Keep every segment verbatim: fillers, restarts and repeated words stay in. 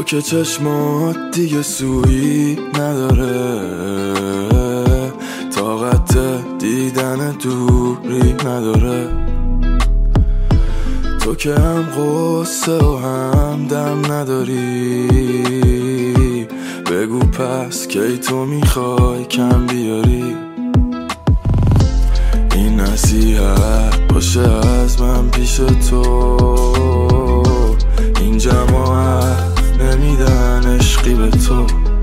که چشمات دیگه سویی نداره، طاقت دیدن دوری نداره. تو که هم غصه و هم دم نداری، بگو پس کی تو میخوای کم بیاری. این نصیحت باشه از من پیش تو، این جماعت نمیدن عشقی به تو.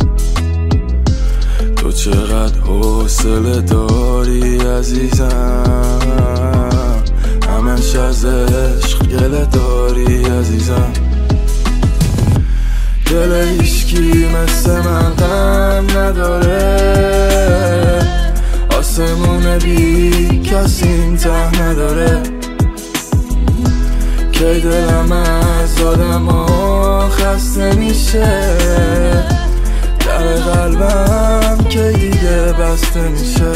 تو چقدر حوصله داری عزیزم، همش از عشق گله داری عزیزم. دل هیچکی مثل من غم نداره، آسمون بی کسی این ته نداره. که دلم از آدم ها خسته میشه، در قلبم که دیگه بسته میشه.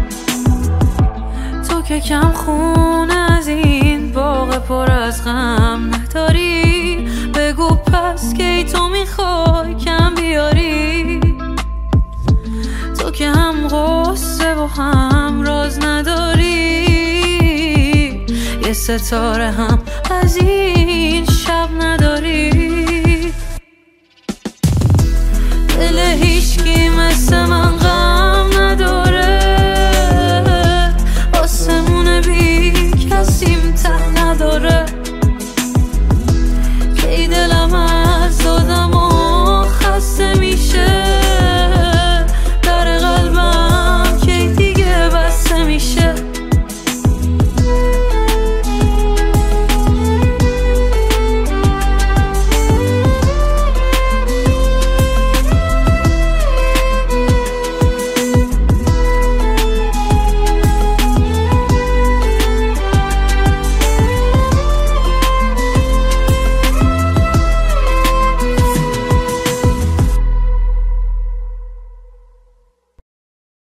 تو که کم خون از این باغ پر از غم نداری، بگو پس کی تو میخوای کم بیاری. تو که هم غصه و هم راز نداری، یه ستاره هم از این شب نداری. دل هیچکی مثل من